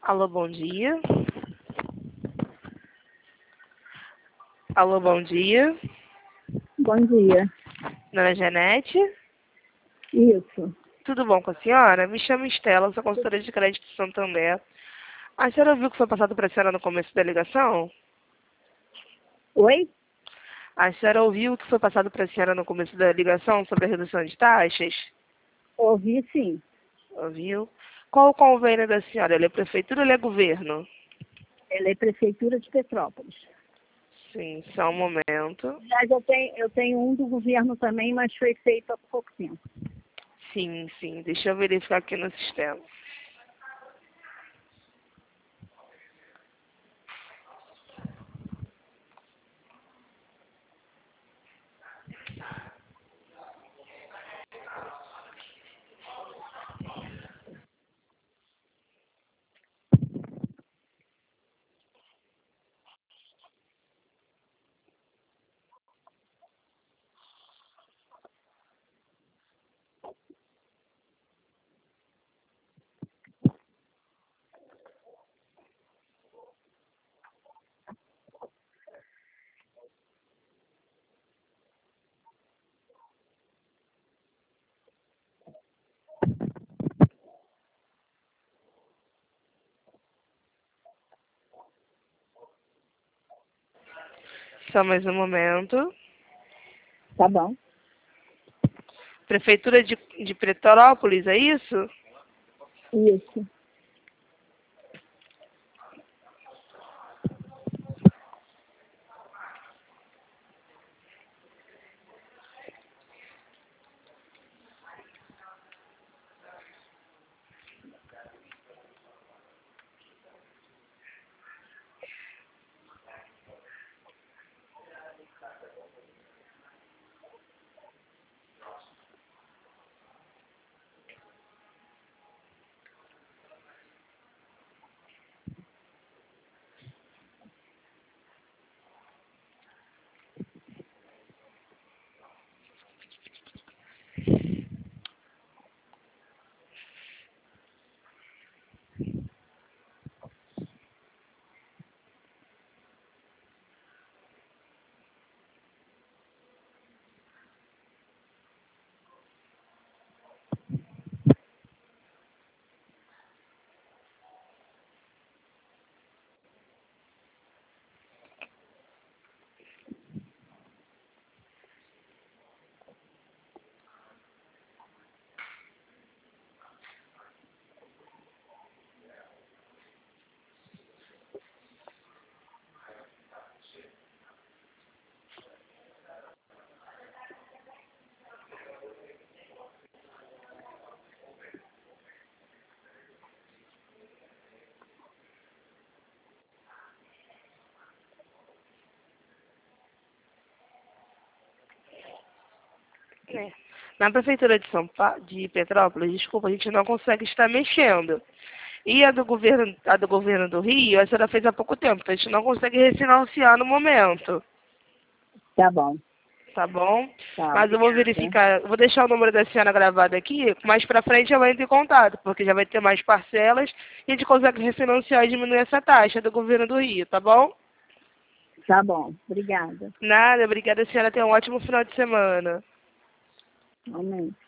Alô, bom dia. Alô, bom dia. Bom dia. Dona Janete? Isso. Tudo bom com a senhora? Me chamo Estela, sou consultora de crédito de Santander. A senhora viu que foi passado para a senhora no começo da ligação? Oi? A senhora ouviu o que foi passado para a senhora no começo da ligação sobre a redução de taxas? Ouvi sim. Ouviu? Qual o convênio da senhora? Ele é prefeitura ou ele é governo? Ela é Prefeitura de Petrópolis. Sim, só um momento. Aliás, eu tenho um do governo também, mas foi feito há pouco tempo. Sim. Deixa eu verificar aqui no sistema. Só mais um momento. Tá bom. Prefeitura de Petrópolis, é isso? Isso. É. Na prefeitura de Petrópolis, desculpa, a gente não consegue estar mexendo. E a do governo do Rio, a senhora fez há pouco tempo, então a gente não consegue refinanciar no momento, Tá bom. tá bom? Tá, Mas eu vou obrigada. verificar, vou deixar o número da senhora gravado aqui, mais pra frente eu entro em contato, porque já vai ter mais parcelas e a gente consegue refinanciar e diminuir essa taxa do governo do Rio, tá bom? Tá bom. Obrigada. Nada, obrigada, senhora, tenha um ótimo final de semana. Amém.